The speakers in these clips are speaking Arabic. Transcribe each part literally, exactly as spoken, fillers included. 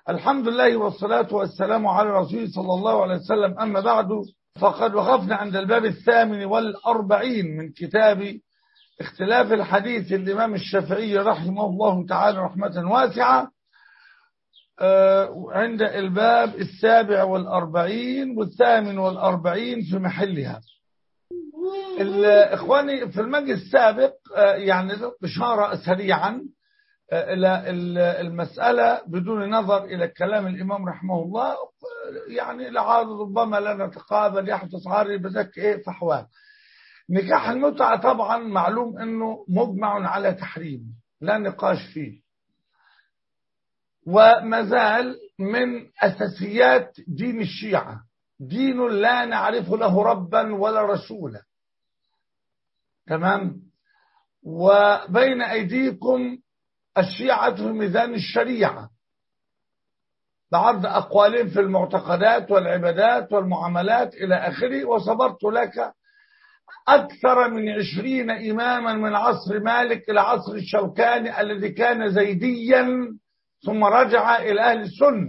الحمد لله والصلاة والسلام على رسوله صلى الله عليه وسلم. أما بعد، فقد وقفنا عند الباب الثامن والأربعين من كتاب اختلاف الحديث الإمام الشافعي رحمه الله تعالى رحمة واسعة، عند الباب السابع والأربعين والثامن والأربعين في محلها. إخواني، في المجلس السابق يعني إشارة سريعا إلى المسألة بدون نظر إلى كلام الإمام رحمه الله، يعني لعاد ربما لا نتقابل يحدث عارض بذلك إيه فحوال. نكاح المتعة طبعا معلوم أنه مجمع على تحريم، لا نقاش فيه، ومازال من أساسيات دين الشيعة، دين لا نعرف له ربا ولا رسولا. تمام. وبين أيديكم الشيعة في ميزان الشريعة بعرض أقوالهم في المعتقدات والعبادات والمعاملات إلى آخره. وصبرت لك أكثر من عشرين إماما من عصر مالك إلى عصر الشوكاني الذي كان زيديا ثم رجع إلى أهل السنة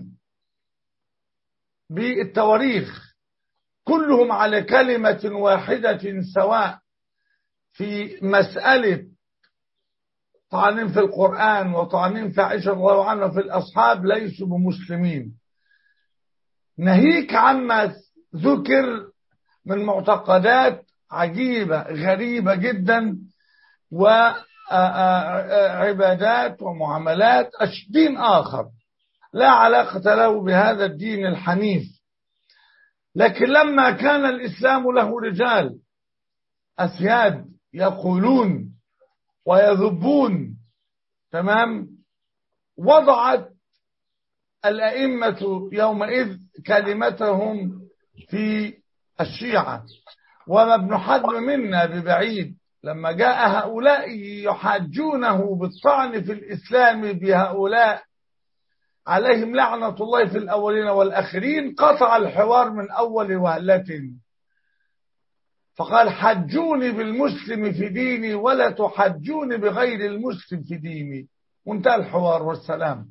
بالتواريخ، كلهم على كلمة واحدة سواء في مسألة طعنين في القرآن وطعنين في عائشة رضي الله عنها في الأصحاب ليسوا بمسلمين، ناهيك عما ذكر من معتقدات عجيبة غريبة جدا وعبادات ومعاملات دين آخر لا علاقة له بهذا الدين الحنيف. لكن لما كان الإسلام له رجال أسياد يقولون ويذبون، تمام، وضعت الأئمة يومئذ كلمتهم في الشيعة. وما ابن حزم منا ببعيد لما جاء هؤلاء يحاجونه بالطعن في الإسلام بهؤلاء عليهم لعنة الله في الأولين والآخرين، قطع الحوار من أول وهلة، فقال: حجوني بالمسلم في ديني ولا تحجوني بغير المسلم في ديني. وانتهى الحوار والسلام.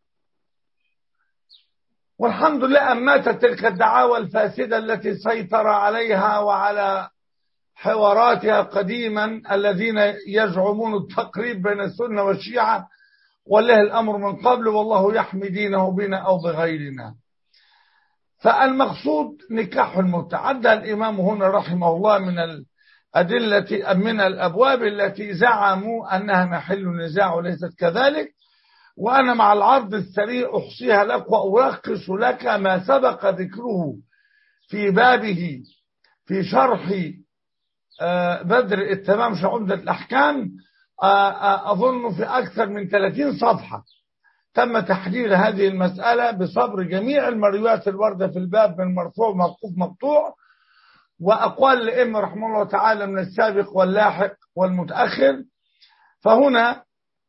والحمد لله أن ماتت تلك الدعاوى الفاسدة التي سيطر عليها وعلى حواراتها قديما الذين يزعمون التقريب بين السنة والشيعة، والله الأمر من قبل، والله يحمي دينه بنا أو بغيرنا. فالمقصود نكاح المتعة. عدى الإمام هنا رحمه الله من الأدلة من الأبواب التي زعموا أنها محل نزاع وليست كذلك. وأنا مع العرض السريع أحصيها لك وألخص لك ما سبق ذكره في بابه في شرح بدر التمام في عمدة الأحكام، أظن في أكثر من ثلاثين صفحة تم تحليل هذه المسألة بصبر جميع المرويات الواردة في الباب من مرفوع موقوف مقطوع، وأقوال الأئمة رحمه الله تعالى من السابق واللاحق والمتأخر. فهنا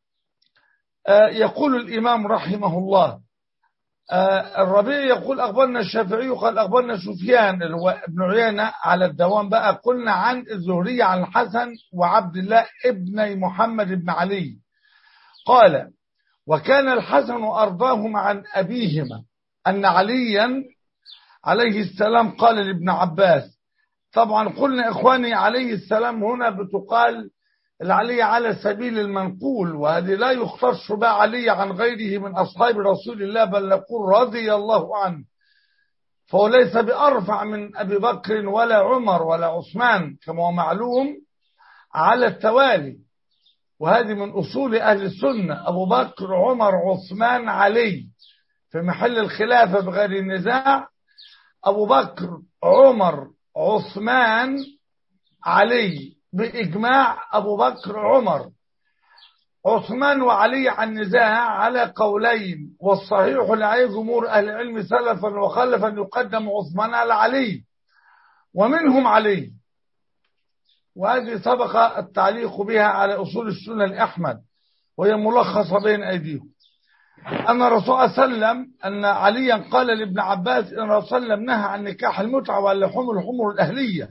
يقول الإمام رحمه الله: الربيع يقول أخبرنا الشافعي قال أخبرنا سفيان اللي هو ابن عيينة على الدوام بقى، قلنا عن الزهري عن الحسن وعبد الله ابن محمد بن علي قال: وكان الحسن أرضاهما عن أبيهما أن عليا عليه السلام قال لابن عباس. طبعا قلنا إخواني عليه السلام هنا بتقال العلي على سبيل المنقول، وهذه لا يختص بها علي عن غيره من أصحاب رسول الله، بل نقول رضي الله عنه، فهو ليس بأرفع من أبي بكر ولا عمر ولا عثمان كما هو معلوم على التوالي. وهذه من أصول أهل السنة: أبو بكر عمر عثمان علي في محل الخلافة بغير النزاع. أبو بكر عمر عثمان علي بإجماع أبو بكر عمر. عثمان وعلي عن نزاع على قولين، والصحيح لعلي جمهور أهل العلم سلفا وخلفا يقدم عثمان على علي ومنهم علي. وهذه سبق التعليق بها على أصول السنة الأحمد، وهي ملخصة بين أيديهم. أن الرسول صلى الله عليه وسلم أن عليا قال لابن عباس إن الرسول صلى الله عليه وسلم نهى عن نكاح المتعة واللحوم الحمر الأهلية.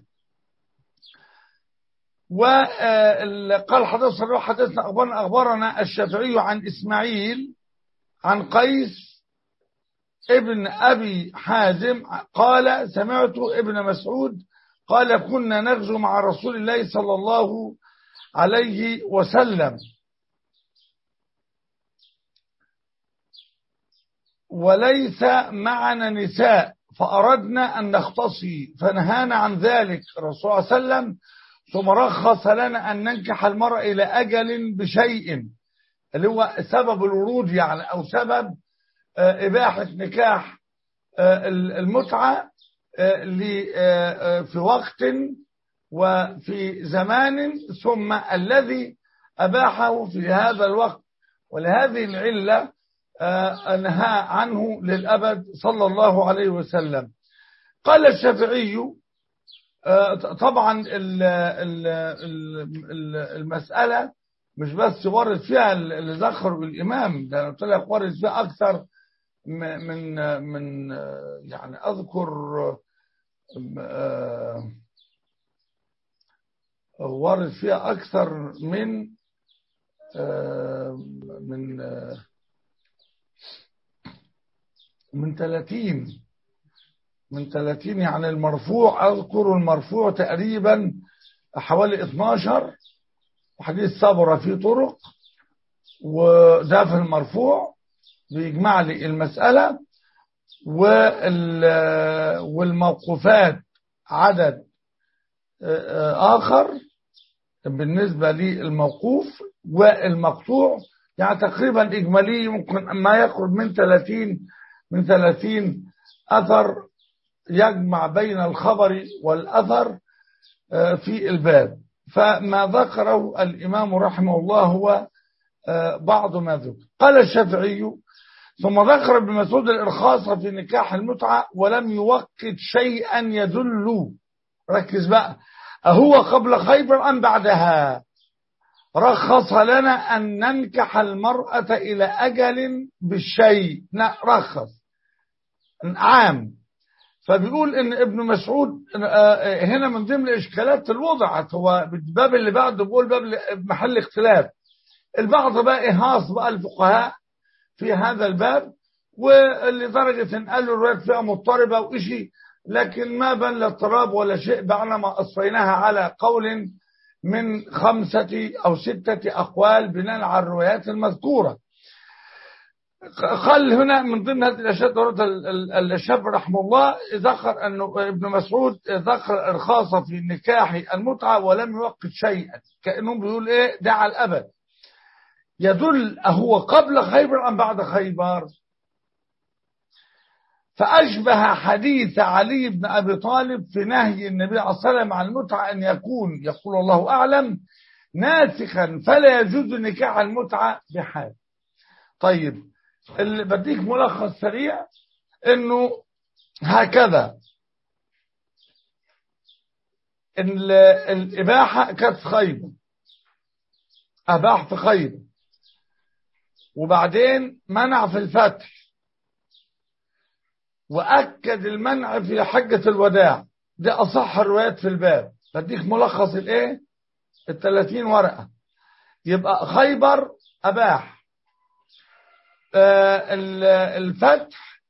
وقال حدثنا حدثنا أخبرنا أخبرنا الشافعي عن إسماعيل عن قيس ابن أبي حازم قال سمعت ابن مسعود قال كنا نغزو مع رسول الله صلى الله عليه وسلم وليس معنا نساء فأردنا أن نختصي فنهانا عن ذلك الرسول صلى الله عليه وسلم ثم رخص لنا أن ننكح المرأة إلى أجل بشيء اللي هو سبب الورود يعني أو سبب إباحة نكاح المتعة في وقت وفي زمان ثم الذي أباحه في هذا الوقت ولهذه العلة نهى عنه للأبد صلى الله عليه وسلم. قال الشافعي طبعا المسألة مش بس ورد فيها اللي ذكره الإمام ده قلت لك ورد فيها أكثر من من يعني أذكر ورد فيها أكثر من من من ثلاثين من ثلاثين يعني المرفوع أذكر المرفوع تقريبا حوالي اثناشر وحديث صبرة فيه طرق وده في المرفوع بيجمع لي المسألة والموقوفات عدد آخر بالنسبة للموقوف والمقطوع يعني تقريبا إجمالي ممكن ما يقرب من ثلاثين من ثلاثين أثر يجمع بين الخبر والأثر في الباب. فما ذكره الإمام رحمه الله هو بعض ما ذكر. قال الشافعي ثم ذكر ابن مسعود الإرخاص في نكاح المتعة ولم يوقت شيئا يدل ركز بقى أهو قبل خيبر أم بعدها رخص لنا أن ننكح المرأة إلى أجل بالشيء رخص عام. فبيقول ان ابن مسعود هنا من ضمن الاشكالات الوضع هو الباب اللي بعده بيقول باب محل اختلاف البعض بقى إهاص بقى الفقهاء في هذا الباب ولدرجة ان قالوا الروايات فيها مضطربة وإشي لكن ما بان لا اضطراب ولا شيء بعدما أصفيناها على قول من خمسة أو ستة أقوال بناء على الروايات المذكورة. قال هنا من ضمن هذه الأشياء ورد الشاب رحمه الله ذكر أنه ابن مسعود ذكر إرخاص في نكاح المتعة ولم يوقت شيئا كأنه بيقول إيه ده على الأبد يدل أهو قبل خيبر أم بعد خيبر فأشبه حديث علي بن أبي طالب في نهي النبي عليه الصلاة والسلام عن المتعة أن يكون يقول الله أعلم ناسخا فلا يجوز نكاح المتعة بحال. طيب اللي بديك ملخص سريع انه هكذا ان الاباحه كانت في خيبر اباح في خيبر وبعدين منع في الفتح واكد المنع في حجه الوداع ده اصح الروايات في الباب. بديك ملخص الايه الثلاثين ورقه يبقى خيبر اباح الفتح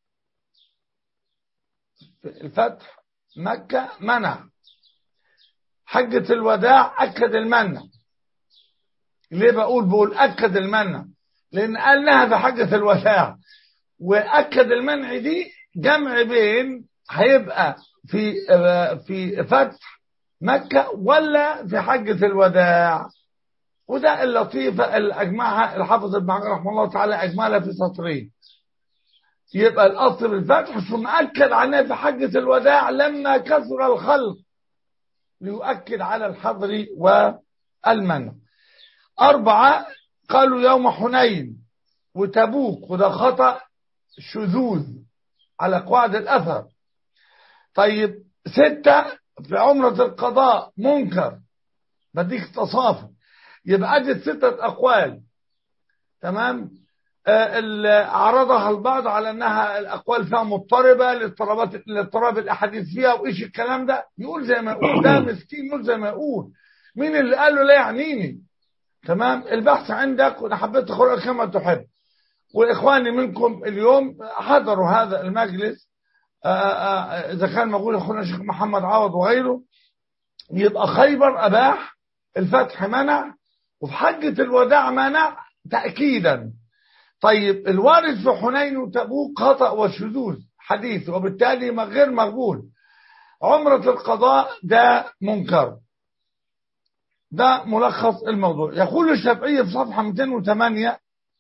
الفتح مكة منع حجة الوداع أكد المنع. ليه بقول بقول أكد المنع لأن قالناها في حجة الوداع وأكد المنع دي جمع بين هيبقى في في فتح مكة ولا في حجة الوداع وده اللطيفة اللي أجمعها الحافظ ابن حجر رحمه الله تعالى أجملها في سطرين. يبقى الأصل بالفتح ثم أكد عنها في حجة الوداع لما كثر الخلق ليؤكد على الحظر والمنع. أربعة قالوا يوم حنين وتبوك وده خطأ شذوذ على قواعد الأثر. طيب ستة في عمرة القضاء منكر بديك تصافي يبقى أجد ستة أقوال تمام آه عرضها البعض على أنها الأقوال فيها مضطربة لاضطرابات الاضطراب الأحاديث فيها وإيش الكلام ده يقول زي ما يقول ده مسكين يقول زي ما يقول مين اللي قال له لا يعنيني تمام البحث عندك وأنا حبيت أخرج كما تحب. وإخواني منكم اليوم حضروا هذا المجلس، إذا كان موجود أخونا الشيخ محمد عوض وغيره، يبقى خيبر أباح، الفتح منع، وفي حجة الوداع منع تأكيدا. طيب الوارد في حنين وتبوك خطأ وشذوذ حديث، وبالتالي غير مقبول. عمرة القضاء ده منكر. ده ملخص الموضوع. يقول الشافعي في صفحة مئتين وثمانية: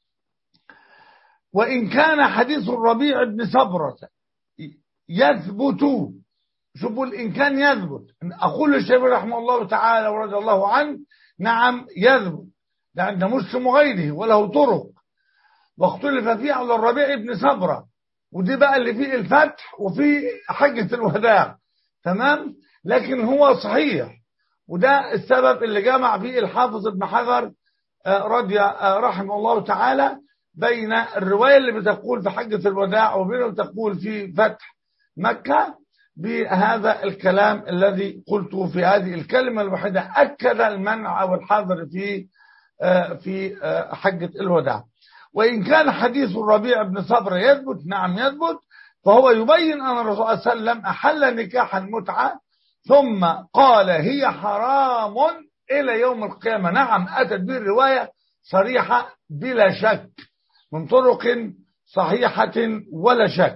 وإن كان حديث الربيع بن صبرة يثبت، شوفوا إن كان يثبت، أقول الشافعي رحمه الله تعالى ورضي الله عنه نعم يثبت، ده عند مسلم وغيره وله طرق، واختلف فيه على الربيع بن صبرة، ودي بقى اللي فيه الفتح وفيه حجة الوداع، تمام، لكن هو صحيح. وده السبب اللي جمع فيه الحافظ ابن حجر رضي رحمه الله تعالى بين الرواية اللي بتقول في حجة الوداع وبين اللي بتقول في فتح مكة، بهذا الكلام الذي قلته في هذه الكلمة الوحيدة أكد المنع أو الحظر في في حجة الوداع. وإن كان حديث الربيع بن صبر يثبت، نعم يثبت، فهو يبين أن الرسول صلى الله عليه وسلم أحل نكاح المتعة ثم قال هي حرام إلى يوم القيامة. نعم أتت به الرواية صريحة بلا شك من طرق صحيحة ولا شك.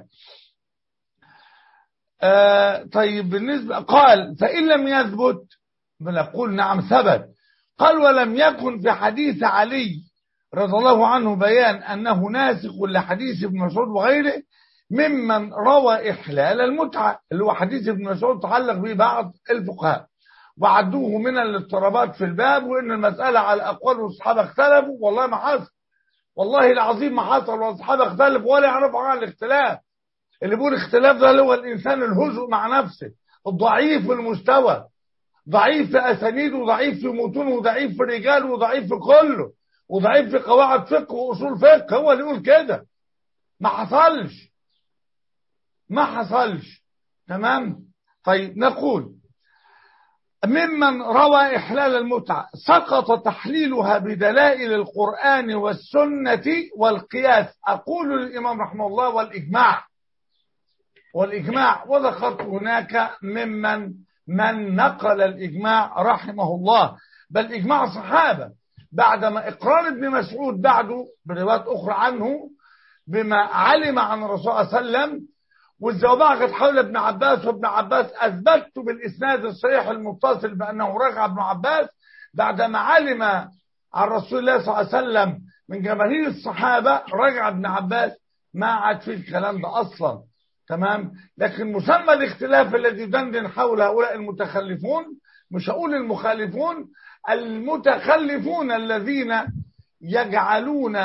آه طيب بالنسبة قال فإن لم يثبت بنقول نعم ثبت. قال ولم يكن في حديث علي رضي الله عنه بيان أنه ناسخ لحديث ابن مسعود وغيره ممن روى إحلال المتعة، اللي هو حديث ابن مسعود تعلق به بعض الفقهاء وعدوه من الاضطرابات في الباب، وإن المسألة على أقوال والصحابة اختلفوا. والله ما حصل، والله العظيم ما حصل، والصحابة اختلفوا ولا يعرفوا عن الاختلاف. اللي بيقول اختلاف ده هو الإنسان الهزء مع نفسه، الضعيف في المستوى، ضعيف في أسانيد، وضعيف في متون، وضعيف في رجال، وضعيف في كله، وضعيف في قواعد فقه وأصول فقه. هو اللي يقول كده. ما حصلش ما حصلش تمام. طيب نقول ممن روى إحلال المتعة سقط تحليلها بدلائل القرآن والسنة والقياس. أقول للإمام رحمه الله والإجماع والإجماع وذكرت هناك ممن من نقل الإجماع رحمه الله، بل إجماع صحابة بعدما إقرار ابن مسعود بعده بروايات أخرى عنه بما علم عن الرسول صلى الله عليه وسلم، والزوبعة كانت حول ابن عباس، وابن عباس أثبت بالإسناد الصحيح المتصل بأنه رجع ابن عباس بعدما علم عن رسول الله صلى الله عليه وسلم من جماهير الصحابة، رجع ابن عباس. ما عاد فيه الكلام ده أصلا، تمام. لكن مسمى الاختلاف الذي يدندن حول هؤلاء المتخلفون، مش هقول المخالفون، المتخلفون الذين يجعلون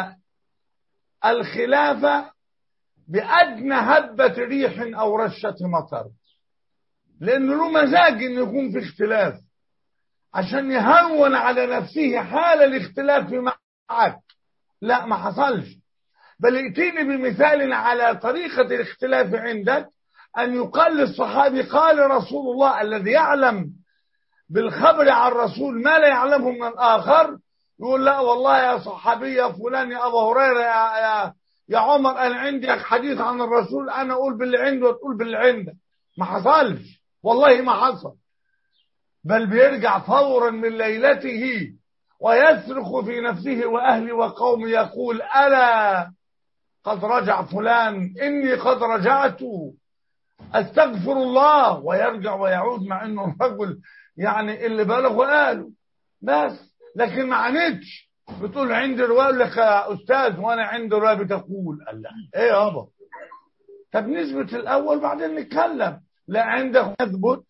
الخلافة بأدنى هبة ريح أو رشة مطر، لأنه له مزاج إنه يكون في اختلاف عشان يهون على نفسه حال الاختلاف معك. لا ما حصلش، بل ائتيني بمثال على طريقة الاختلاف عندك، أن يقال للصحابي قال رسول الله الذي يعلم بالخبر عن الرسول ما لا يعلمه من الآخر، يقول لا والله يا صحابي يا فلان يا أبا هريرة يا, يا, يا عمر أنا عندي حديث عن الرسول، أنا أقول باللي عنده وتقول باللي عندك. ما حصلش، والله ما حصل، بل بيرجع فورا من ليلته ويصرخ في نفسه وأهلي وقومي يقول ألا قد رجع فلان، إني قد رجعت أستغفر الله، ويرجع ويعود مع إنه الرجل يعني اللي بلغ وقاله بس. لكن ما عانتش بتقول عندي رواية لك يا أستاذ وأنا عندي رواية بتقول الله إيه يابا. طب نثبت الأول بعدين نتكلم. لا عندك يثبت،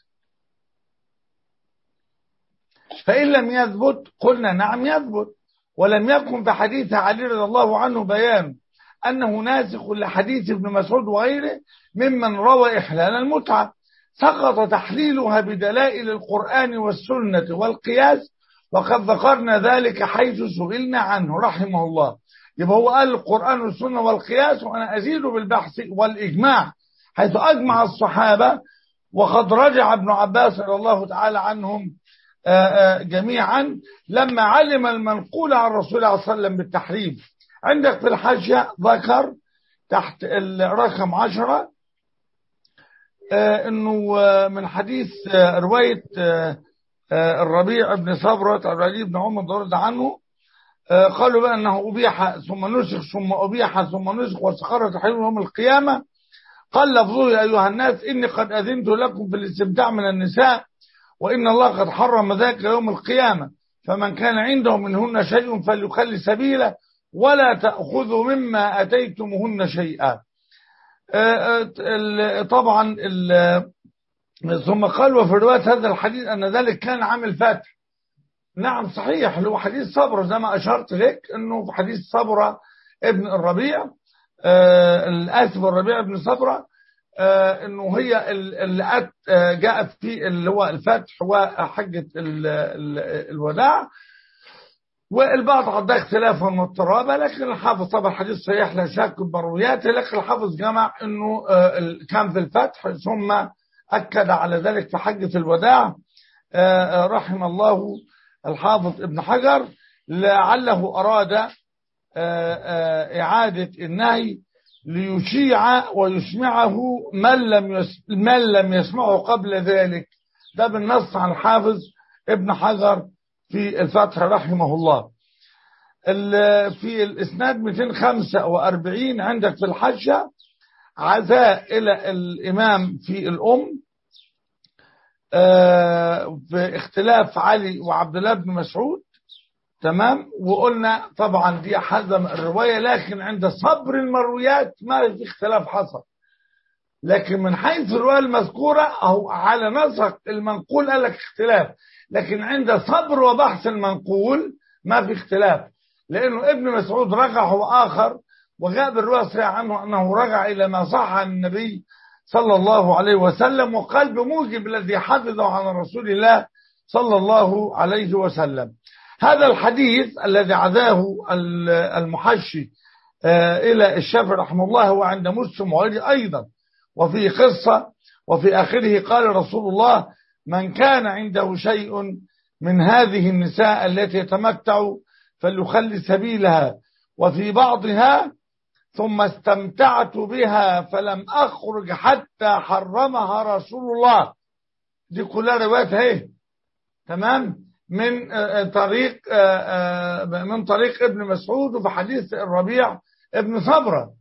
فإن لم يثبت قلنا نعم يثبت. ولم يكن في حديث علي رضي الله عنه بيان أنه ناسخ لحديث ابن مسعود وغيره ممن روى إحلال المتعة، سقط تحليلها بدلائل القرآن والسنة والقياس، وقد ذكرنا ذلك حيث سئلنا عنه رحمه الله. يبقى هو قال القرآن والسنة والقياس، وأنا أزيد بالبحث والإجماع حيث أجمع الصحابة، وقد رجع ابن عباس رضي الله تعالى عنهم جميعا لما علم المنقول عن رسول الله صلى الله عليه وسلم بالتحريم. عندك في الحاشية ذكر تحت الرقم عشرة آه انه آه من حديث آه رواية آه آه الربيع بن صبرة عن علي بن عمر رضي الله عنه آه قالوا بقى انه ابيح ثم نسخ ثم ابيح ثم نسخ واستقر تحريم يوم القيامة. قال لفظه يا ايها الناس اني قد اذنت لكم في الاستمتاع من النساء وان الله قد حرم ذلك يوم القيامة فمن كان عنده منهن شيء فليخلي سبيله ولا تأخذوا مما أتيتمهن شيئا. طبعا ثم قال وفي رواية هذا الحديث أن ذلك كان عام الفتح. نعم صحيح، اللي هو حديث صبرة زي ما أشرت لك أنه في حديث صبرة ابن الربيع الآسف الربيع ابن صبرة أنه هي اللي جاءت في اللي هو الفتح وحجة الوداع. والبعض عندها اختلافا واضطرابا لكن الحافظ طبعا الحديث صحيح لا شك بمروياته لكن الحافظ جمع انه كان في الفتح ثم اكد على ذلك في حجة الوداع رحم الله الحافظ ابن حجر لعله اراد اعادة النهي ليشيع ويسمعه من لم يس من لم يسمعه قبل ذلك. ده بالنص عن الحافظ ابن حجر في الفتح رحمه الله. في الاسناد مئتين وخمسة وأربعين عندك في الحاشية عزاء الى الامام في الام في اختلاف علي وعبد الله بن مسعود. تمام. وقلنا طبعا دي حزم الرواية لكن عند صبر المرويات ما في اختلاف حصل لكن من حيث الرواية المذكورة أو على نسق المنقول قال لك اختلاف لكن عند صبر وبحث المنقول ما في اختلاف لأنه ابن مسعود رجع هو آخر وجاء بالرواية الصحيحة عنه أنه رجع إلى ما صح عن النبي صلى الله عليه وسلم وقال بموجب الذي حفظه عن رسول الله صلى الله عليه وسلم. هذا الحديث الذي عزاه المحشي إلى الشافعي رحمه الله هو عند مسلم وغيره أيضا وفي قصة وفي آخره قال رسول الله من كان عنده شيء من هذه النساء التي يتمتع فليخلي سبيلها وفي بعضها ثم استمتعت بها فلم أخرج حتى حرمها رسول الله. دي كلها روايات اهي تمام من طريق من طريق ابن مسعود وفي حديث الربيع ابن صبرة.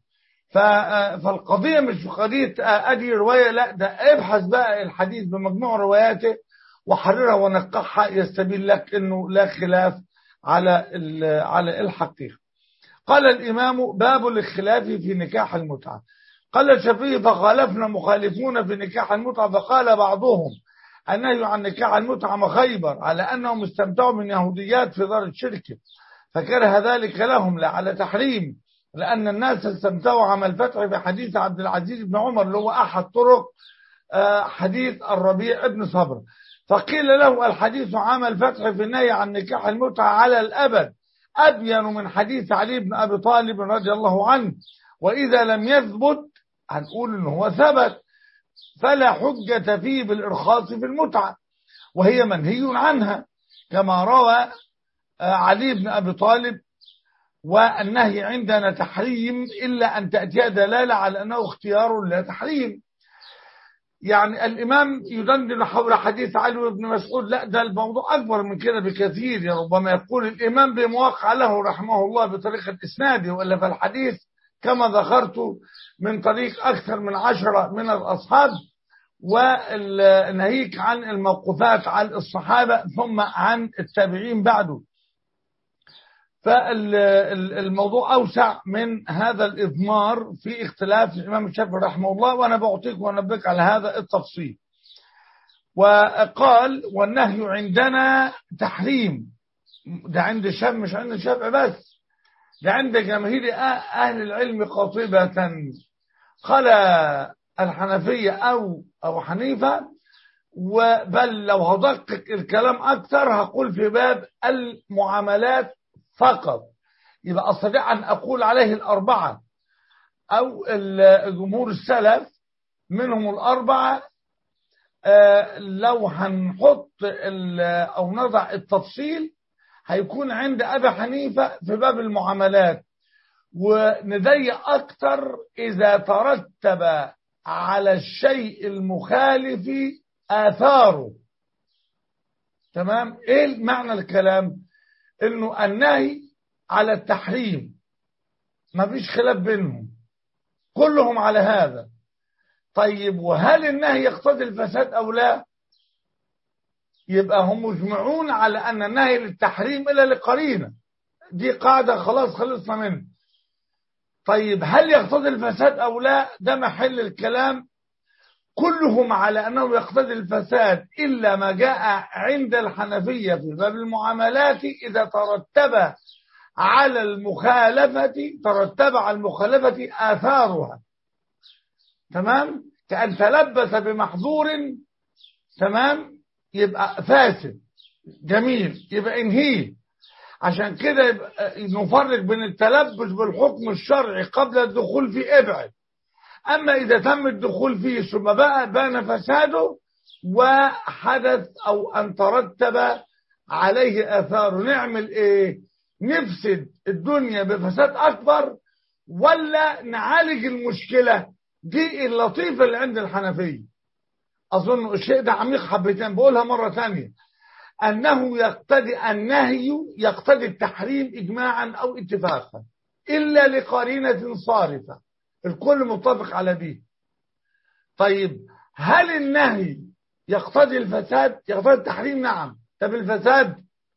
فالقضية مش قضية ادي رواية لا ده ابحث بقى الحديث بمجموع رواياته وحررها ونقحها يستبين لك انه لا خلاف على على الحقيقة. قال الامام باب الاختلاف في نكاح المتعة. قال الشافعي فخالفنا مخالفون في نكاح المتعة فقال بعضهم النهي عن نكاح المتعة مخيبر على أنهم استمتعوا من يهوديات في دار الشرك فكره ذلك لهم لا على تحريم لأن الناس استمتعوا عام الفتح في حديث عبد العزيز بن عمر اللي هو أحد طرق حديث الربيع ابن صبر. فقيل له الحديث عام الفتح في النهي عن نكاح المتعة على الأبد أبين من حديث علي بن أبي طالب رضي الله عنه وإذا لم يثبت هنقول إنه هو ثبت فلا حجة فيه بالإرخاص في المتعة وهي منهي عنها كما روى علي بن أبي طالب والنهي عندنا تحريم إلا أن تأتي دلالة على أنه اختيار لا تحريم. يعني الإمام يدندن حول حديث علي بن مسعود لا ده الموضوع أكبر من كده بكثير يعني ربما يقول الإمام بموقع له رحمه الله بطريقة إسناده وإلا فالحديث كما ذكرت من طريق أكثر من عشرة من الأصحاب وناهيك عن الموقوفات عن الصحابة ثم عن التابعين بعده. فالموضوع أوسع من هذا الإضمار في اختلاف الإمام الشافعي رحمه الله وأنا بعطيك وأنبك على هذا التفصيل. وقال والنهي عندنا تحريم ده عند الشافعي مش عند الشافعي بس ده عند جماهير أهل العلم قاطبة. قال الحنفية أو أو حنيفة وبل لو هدقق الكلام أكثر هقول في باب المعاملات فقط يبقى أستطيع أن أقول عليه الأربعة أو الجمهور السلف منهم الأربعة. لو هنحط أو نضع التفصيل هيكون عند أبي حنيفة في باب المعاملات ونضيق أكتر إذا ترتب على الشيء المخالف آثاره. تمام؟ إيه معنى الكلام؟ إنه النهي على التحريم ما فيش خلاف بينهم، كلهم على هذا. طيب وهل النهي يقتضي الفساد أو لا؟ يبقى هم مجمعون على أن النهي للتحريم إلا لقرينة، دي قاعدة خلاص خلصنا منها. طيب هل يقتضي الفساد أو لا؟ ده محل الكلام. كلهم على أنه يقتضي الفساد إلا ما جاء عند الحنفية في باب المعاملات إذا ترتب على المخالفة ترتب على المخالفة آثارها. تمام؟ كأن تلبس بمحظور، تمام، يبقى فاسد. جميل، يبقى انهيه. عشان كده نفرق بين التلبس بالحكم الشرعي قبل الدخول فيه ابعد. أما إذا تم الدخول فيه ثم بقى بان فساده وحدث أو أن ترتب عليه آثاره، نعمل إيه؟ نفسد الدنيا بفساد أكبر ولا نعالج المشكلة؟ دي اللطيفة اللي عند الحنفية. أظن الشيء ده عميق حبتين، بقولها مرة ثانية، أنه يقتضي النهي يقتضي التحريم إجماعا أو اتفاقا إلا لقرينة صارفة، الكل متفق على دي. طيب هل النهي يقتضي الفساد؟ يقتضي التحريم، نعم. طب الفساد؟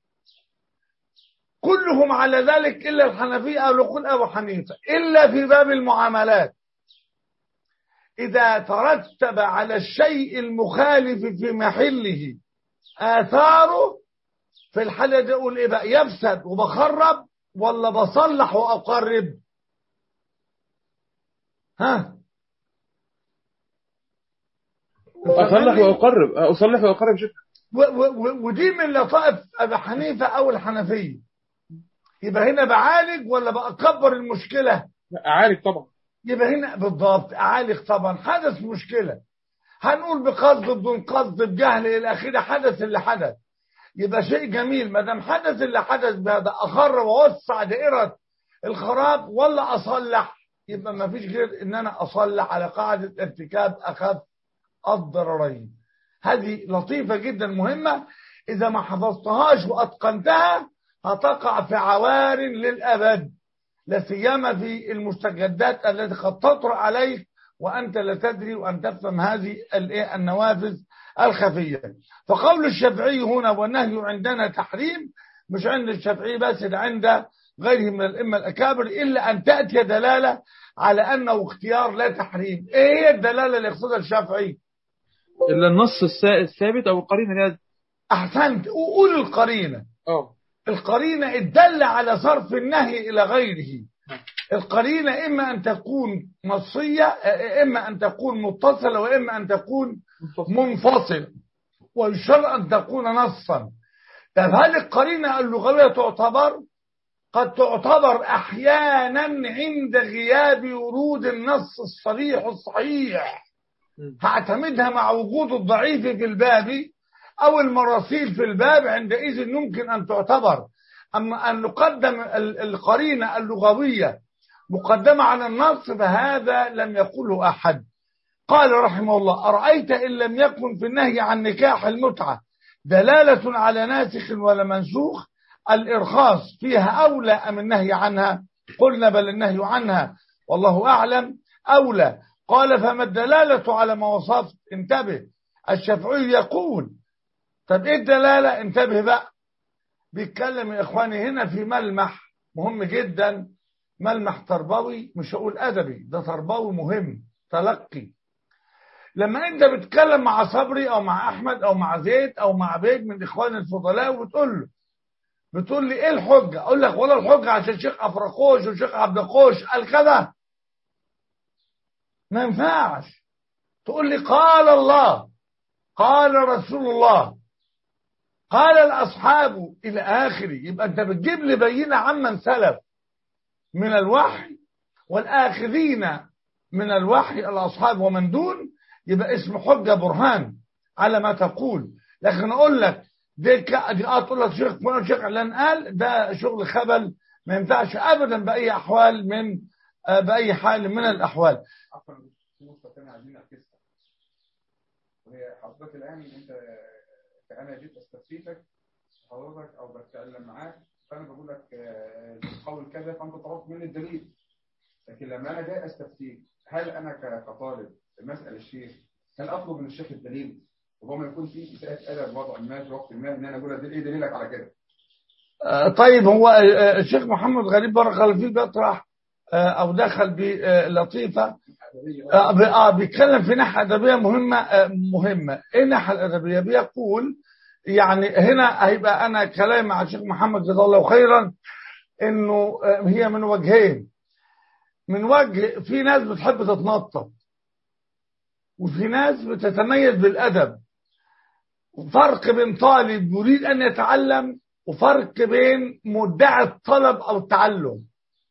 كلهم على ذلك إلا الحنفية أو يقول أبو حنيفة، إلا في باب المعاملات إذا ترتب على الشيء المخالف في محله آثاره. في الحالة دي أقول إيه بقى؟ يفسد وبخرب ولا بصلح وأقرب؟ ها؟ أصلح وأقرب، أصلح وأقرب شكرا. ودي من لطائف أبي حنيفة أو الحنفية. يبقى هنا بعالج ولا بأكبر المشكلة؟ أعالج طبعا. يبقى هنا بالضبط أعالج طبعا. حدث مشكلة، هنقول بقصد بدون قصد بجهل إلى آخره، حدث اللي حدث، يبقى شيء جميل. ما دام حدث اللي حدث بهذا أخرب ووسع دائرة الخراب ولا أصلح؟ يبقى ما فيش غير إن أنا أصلح على قاعدة ارتكاب أخف الضررين. هذه لطيفة جدا مهمة، إذا ما حفظتهاش وأتقنتها هتقع في عوار للأبد، لا سيما في المستجدات التي قد تطرأ عليك وأنت لا تدري وأن تفهم هذه النوافذ الخفية. فقول الشافعي هنا والنهي عندنا تحريم مش عند الشافعي بس، ده عند غيره من الأئمة الأكابر، إلا أن تأتي دلالة على أنه اختيار لا تحريم. إيه هي الدلالة اللي يقصدها الشافعي؟ إلا النص الثابت أو القرينة لازم. أحسنت، وقول القرينة. أوه. القرينة الدالة على صرف النهي إلى غيره. القرينة إما أن تكون نصية، إما أن تكون متصلة، وإما أن تكون منفصلة، والشرع أن تكون نصا. طب هل القرينة اللغوية تعتبر؟ قد تعتبر أحيانا عند غياب ورود النص الصريح الصحيح، هعتمدها مع وجود الضعيف في الباب أو المراسيل في الباب، عندئذ يمكن أن تعتبر. أما أن نقدم القرينة اللغوية مقدمة على النص فهذا لم يقوله أحد. قال رحمه الله: أرأيت إن لم يكن في النهي عن نكاح المتعة دلالة على ناسخ ولا منسوخ، الإرخاص فيها أولى أم النهي عنها؟ قلنا بل النهي عنها والله أعلم أولى. قال: فما الدلالة على ما وصفت؟ انتبه، الشافعي يقول طب إيه الدلالة؟ انتبه بقى، بيتكلم يا إخواني هنا في ملمح مهم جدا، ملمح تربوي، مش هقول أدبي، ده تربوي مهم، تلقي. لما أنت بتتكلم مع صبري أو مع أحمد أو مع زيد أو مع بيت من إخوان الفضلاء وبتقول له، بتقول لي إيه الحجة؟ أقول لك ولا الحجة عشان الشيخ أفرقوش والشيخ عبد القوش قال كذا، ما ينفعش. تقول لي قال الله، قال رسول الله، قال الأصحاب إلى آخره. يبقى أنت بتجيب لي بينة عمن سلف من الوحي والآخذين من الوحي الأصحاب ومن دون، يبقى اسم حجة برهان على ما تقول. لكن أقول لك دي دي أقول لك شيخ فلان شيخ علان قال ده شغل خبل ما ينفعش ابدا باي احوال من آه باي حال من الاحوال. عفوا في نقطه ثانيه عايزين نركزها، وهي حضرتك الان انت انا جيت استفتيك حضرتك او بتكلم معاك، فانا بقول لك القول كذا فانت طلبت مني الدليل. لكن لما انا جاي استفتيك، هل انا كطالب مسأل الشيخ هل اطلب من الشيخ الدليل؟ ربما يكون في اساءة ادب وضع ما في وقت ما ان انا اقول ايه دليلك على كده؟ آه طيب هو آه الشيخ محمد غريب بارك الله فيه بيطرح آه او دخل بلطيفه آه آه بيتكلم في ناحيه ادبيه مهمه. آه مهمه ايه الناحيه الادبيه؟ بيقول يعني هنا هيبقى انا كلام مع الشيخ محمد جزاه الله خيرا انه آه هي من وجهين. من وجه في ناس بتحب تتنطط وفي ناس بتتميز بالادب، وفرق بين طالب يريد ان يتعلم وفرق بين مدعي الطلب او التعلم.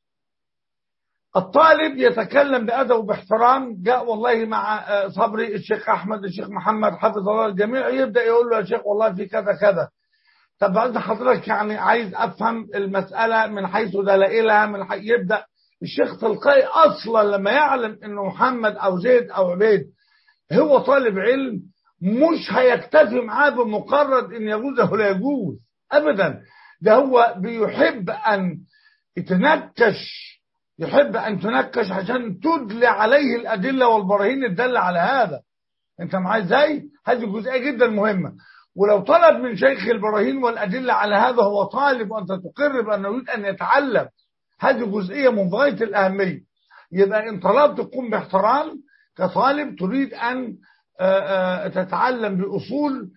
الطالب يتكلم بأدب وباحترام، جاء والله مع صبري الشيخ أحمد الشيخ محمد حفظ الله الجميع، يبدأ يقول له يا شيخ والله في كذا كذا. طب بعد حضرتك يعني عايز أفهم المسألة من حيث دلائلها، من حيث يبدأ الشيخ تلقائي أصلا لما يعلم أنه محمد أو زيد أو عبيد هو طالب علم مش هيكتفي معاه بمقرر أن يجوز أو لا يجوز أبدا. ده هو بيحب أن يتنكش، يحب أن تنكش عشان تدلي عليه الأدلة والبراهين الدالة على هذا. أنت معايا إزاي؟ هذه جزئية جدا مهمة. ولو طلب من شيخ البراهين والأدلة على هذا هو طالب وأنت تقر بأنه يريد أن يتعلم، هذه جزئية من غاية الأهمية. يبقى إن طلبت تقوم باحترام كطالب تريد أن تتعلم بأصول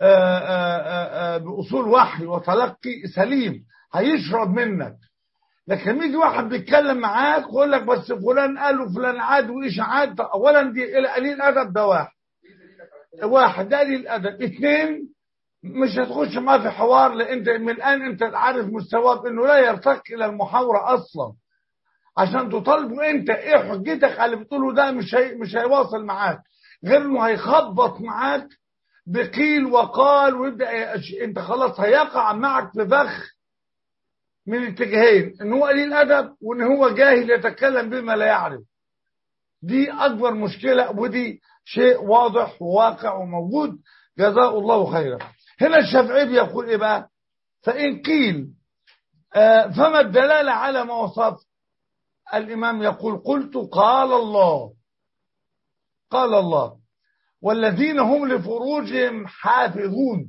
بأصول وحي وتلقي سليم هيشرب منك. لكن يجي واحد بيتكلم معاك ويقول لك بس فلان قال وفلان عاد وإشاعات. اولا دي قليل ادب، ده واحد واحد ده قليل ادب. اثنين مش هتخش معاه في حوار، لان انت من الان انت عارف مستواه انه لا يرتقي الى المحاوره اصلا. عشان تطالبه انت ايه حجتك على اللي بتقوله ده، مش هي مش هيواصل معاك، غير انه هيخبط معاك بقيل وقال، ويبدا انت خلاص هيقع معك في فخ من اتجاهين، ان هو قليل ادب وان هو جاهل يتكلم بما لا يعرف. دي اكبر مشكلة، ودي شيء واضح وواقع وموجود. جزاه الله خيرا. هنا الشافعي بيقول ايه بقى؟ فان قيل آه فما الدلالة على ما وصف؟ الامام يقول قلت قال الله قال الله والذين هم لفروجهم حافظون.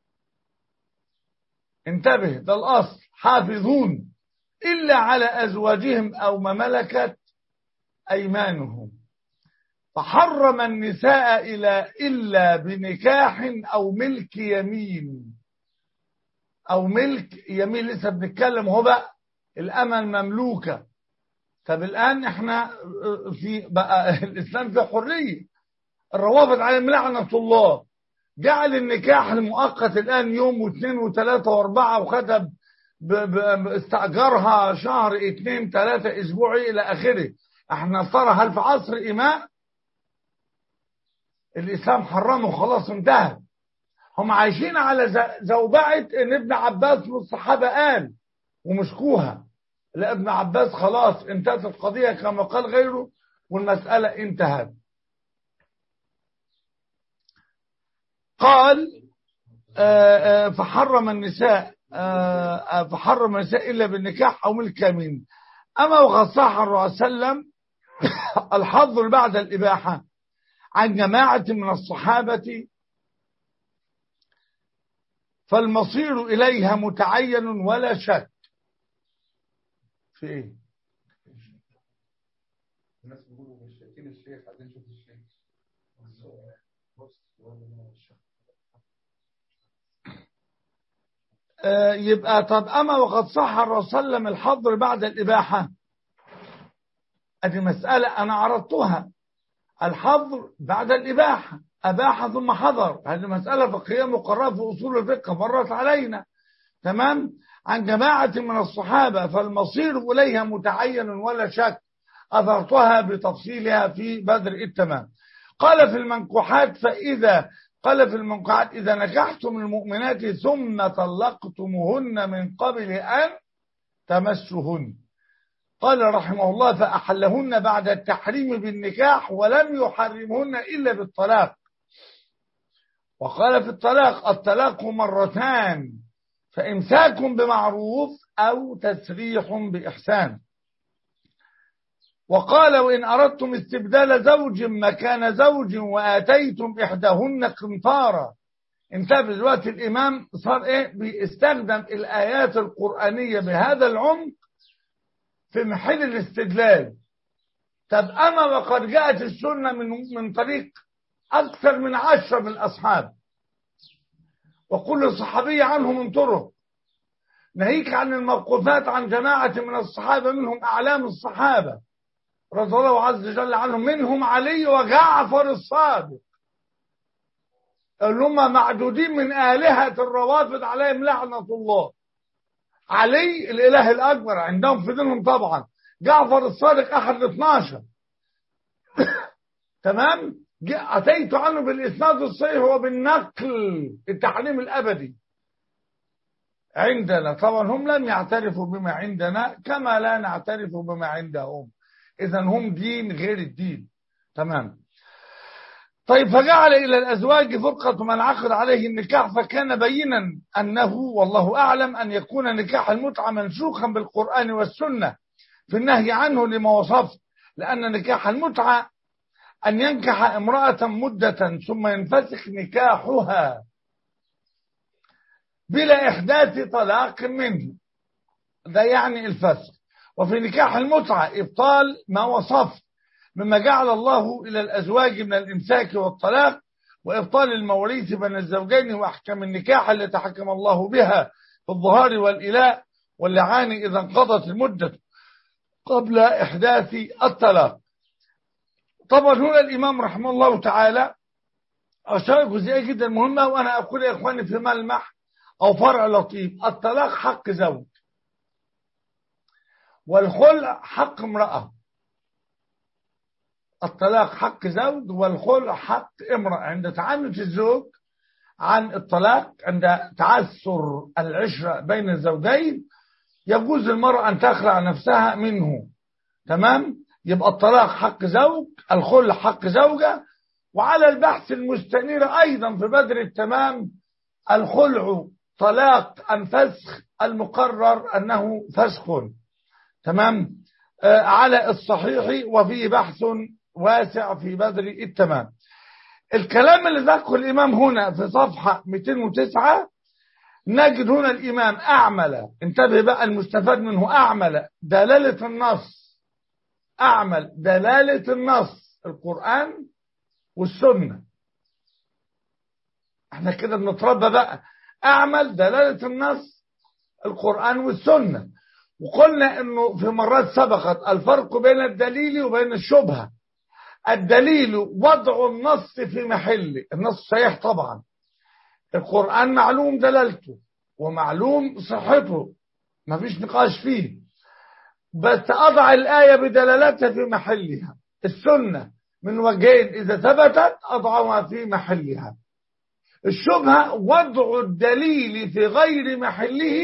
انتبه، ده الاصل، حافظون إلا على أزواجهم أو ما ملكت أيمانهم. فحرم النساء إلى إلا بنكاح أو ملك يمين أو ملك يمين. لسه بنتكلم هو بقى الأمة المملوكة. طب الآن احنا في بقى الإسلام في حرية، الروابط على لعنة الله، جعل النكاح المؤقت الآن يوم واثنين وثلاثة واربعة وخدب استأجرها شهر اثنين ثلاثة اسبوعي الى اخره. احنا ترى هل في عصر إماء؟ الاسلام حرمه خلاص انتهى. هم عايشين على زوبعة ان ابن عباس من الصحابة قال ومسكوها. لا، ابن عباس خلاص انتهت القضية كما قال غيره والمسألة انتهت. قال آآ آآ فحرم النساء فحرم النساء إلا بالنكاح أو ملك يمين. أما وقد صح الرسول صلى الله عليه وسلم الحظر بعد الإباحة عن جماعة من الصحابة فالمصير إليها متعين ولا شك. في إيه؟ الناس بيقولوا مش شايفين الشيخ، عايزين نشوف الشيخ. يبقى طب أما وقد صح الرسول صلى الله عليه وسلم الحظر بعد الإباحة، هذه مسألة أنا عرضتها. الحظر بعد الإباحة، أباح ثم حظر، هذه مسألة فقهية مقررة في أصول الفقه مرت علينا. تمام. عن جماعة من الصحابة فالمصير إليها متعين ولا شك، أثرتها بتفصيلها في بدر التمام. قال في المنكوحات فإذا قال في المنكوحات إذا نكحتم المؤمنات ثم طلقتموهن من قبل أن تمسهن. قال رحمه الله فأحلهن بعد التحريم بالنكاح ولم يحرمهن إلا بالطلاق. وقال في الطلاق الطلاق مرتان فإمساك بمعروف أو تسريح بإحسان. وقال وإن أردتم استبدال زوج مكان زوج وآتيتم إحداهن قنطارا. انتبه دلوقتي الإمام صار إيه بيستخدم الآيات القرآنية بهذا العمق في محل الاستدلال. طب أما وقد جاءت السنة من من طريق أكثر من عشرة من الأصحاب وكل صحابي عنه من طرق، ناهيك عن الموقوفات عن جماعة من الصحابة منهم أعلام الصحابة رضي الله عز وجل عنهم، منهم علي وجعفر الصادق اللي هم معدودين من آلهة الروافض عليهم لعنة الله. علي الإله الأكبر عندهم في دينهم طبعا، جعفر الصادق أحد الاثناشر تمام. أتيت عنه بالإسناد الصحيح وبالنقل التحريم الأبدي عندنا. طبعا هم لم يعترفوا بما عندنا كما لا نعترف بما عندهم، إذن هم دين غير الدين. تمام. طيب فجعل إلى الأزواج فرقة من عقد عليه النكاح، فكان بينا أنه والله أعلم أن يكون نكاح المتعة منسوخا بالقرآن والسنة في النهي عنه لما وصفت، لأن نكاح المتعة أن ينكح امرأة مدة ثم ينفسخ نكاحها بلا إحداث طلاق منه، ده يعني الفسخ. وفي نكاح المتعة إبطال ما وصفت مما جعل الله إلى الأزواج من الإمساك والطلاق، وإبطال المواريث بين الزوجين وأحكام النكاح التي حكم الله بها في الظهار والإلاء واللعان إذا انقضت المدة قبل إحداث الطلاق. طبعا هنا الإمام رحمه الله تعالى أشار جزئية جدا مهمة، وأنا أقول يا إخواني في ملمح أو فرع لطيف: الطلاق حق زوج، والخلع حق امرأة. الطلاق حق زوج والخلع حق امرأة. عند تعنت الزوج عن الطلاق، عند تعثر العشرة بين الزوجين، يجوز للمرأة أن تخلع نفسها منه. تمام. يبقى الطلاق حق زوج، الخلع حق زوجة. وعلى البحث المستنير أيضا في بدر التمام، الخلع طلاق أم فسخ، المقرر أنه فسخ. تمام. آه على الصحيح، وفيه بحث واسع في بدر التمام. الكلام اللي ذكره الإمام هنا في صفحة مئتين وتسعة، نجد هنا الإمام أعمل، انتبه بقى المستفاد منه، أعمل دلالة النص، أعمل دلالة النص القرآن والسنة. احنا كده بنتربى بقى، أعمل دلالة النص القرآن والسنة. وقلنا انه في مرات سبقت الفرق بين الدليل وبين الشبهة. الدليل وضع النص في محله، النص صحيح طبعا، القرآن معلوم دلالته ومعلوم صحته، ما فيش نقاش فيه، بس أضع الآية بدلالتها في محلها. السنة من وجهين إذا ثبتت أضعها في محلها. الشبهة وضع الدليل في غير محله،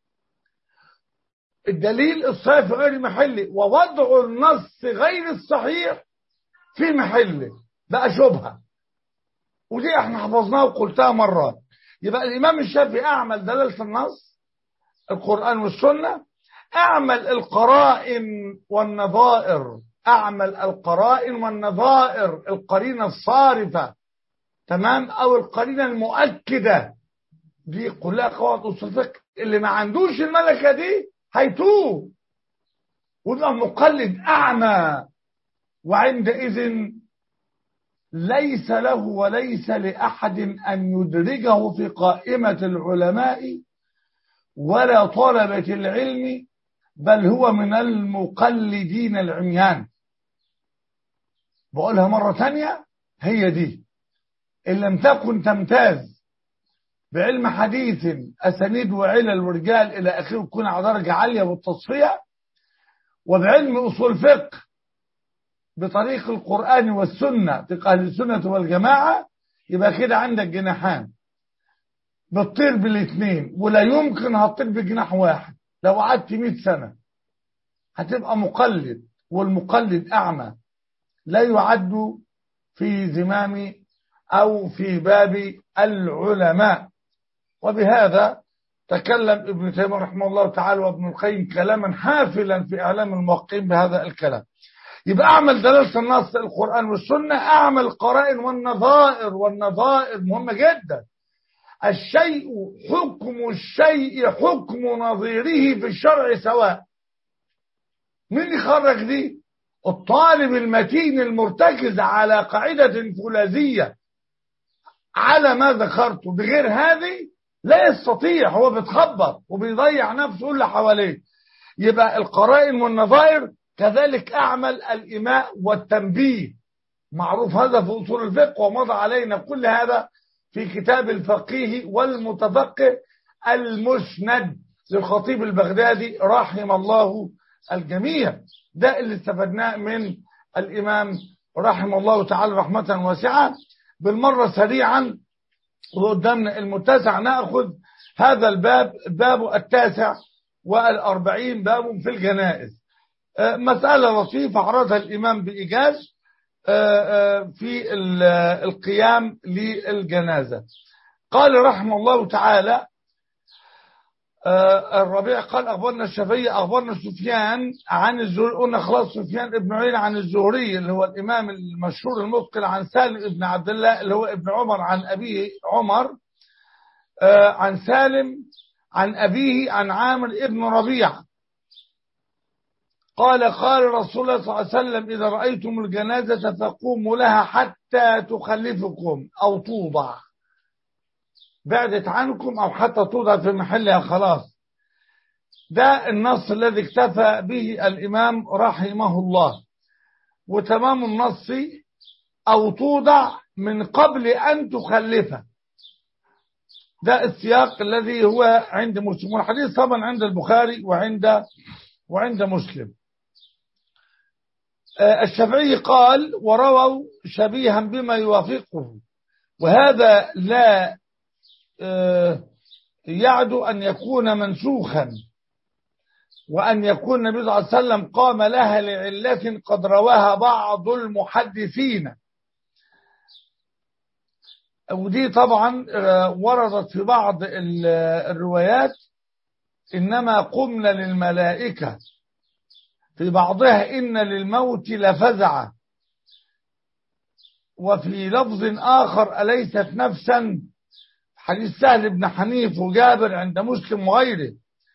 الدليل الصحيح في غير محله، ووضع النص غير الصحيح في محله، بقى شبهة. ودي احنا حفظناها وقلتها مرات. يبقى الإمام الشافعي أعمل دلالة النص القرآن والسنة، أعمل القرائن والنظائر، أعمل القرائن والنظائر، القرينة الصارفة، تمام، أو القرينة المؤكدة. دي كلها قواعد أصول الفقه. اللي ما عندوش الملكة دي هيتوه ويبقى مقلد أعمى، وعندئذ ليس له وليس لأحد أن يدرجه في قائمة العلماء ولا طلبة العلم، بل هو من المقلدين العميان. بقولها مرة تانية، هي دي إن لم تكن تمتاز بعلم حديث أسانيد وعلل ورجال إلى آخره، تكون على درجة عالية بالتصفية، وبعلم أصول فقه بطريق القرآن والسنة في أهل السنة والجماعة، يبقى كده عندك جناحان، بتطير بالاثنين، ولا يمكن هتطير بجناح واحد. لو قعدت مئة سنة هتبقى مقلد، والمقلد أعمى لا يعد في زمام أو في باب العلماء. وبهذا تكلم ابن تيمية رحمه الله تعالى وابن القيم كلاما حافلا في إعلام الموقعين بهذا الكلام. يبقى أعمل دلالة النص القرآن والسنة، أعمل القرائن والنظائر، والنظائر مهمة جدا. الشيء حكم الشيء حكم نظيره في الشرع سواء. مين يخرج دي؟ الطالب المتين المرتكز على قاعدة فولاذية على ما ذكرته، بغير هذه لا يستطيع، هو بيتخبط وبيضيع نفسه اللي حواليه. يبقى القرائن والنظائر كذلك أعمل الإيماء والتنبيه، معروف هذا في أصول الفقه، ومضى علينا كل هذا في كتاب الفقيه والمتفقه المسند للخطيب البغدادي رحم الله الجميع. ده اللي استفدناه من الإمام رحمه الله تعالى رحمة واسعة. بالمرة سريعا وقدامنا المتسع نأخذ هذا الباب، الباب التاسع والأربعين، باب في الجنائز. مسألة لطيفة عرضها الإمام بإيجاز في القيام للجنازة. قال رحمه الله تعالى الربيع قال أخبرنا الشافعي أخبرنا سفيان عن الزهري، قلنا خلاص سفيان ابن عيينة عن الزهري اللي هو الإمام المشهور المتقن، عن سالم ابن عبد الله اللي هو ابن عمر عن أبيه عمر، عن سالم عن أبيه عن عامر ابن ربيعة قال قال رسول الله صلى الله عليه وسلم إذا رأيتم الجنازة فقوموا لها حتى تخلفكم أو توضع، بعدت عنكم أو حتى توضع في محلها خلاص. ده النص الذي اكتفى به الإمام رحمه الله. وتمام النص أو توضع من قبل أن تخلفه، ده السياق الذي هو عند مسلم، والحديث طبعا عند البخاري وعند وعند مسلم. الشافعي قال ورووا شبيها بما يوافقه، وهذا لا يعد أن يكون منسوخا، وأن يكون النبي صلى الله عليه وسلم قام لها لعلة قد رواها بعض المحدثين. ودي طبعا وردت في بعض الروايات إنما قمنا للملائكة، في بعضها إن للموت لفزعة، وفي لفظ آخر أليست نفسا، حديث سهل بن حنيف وجابر عند مسلم وغيره.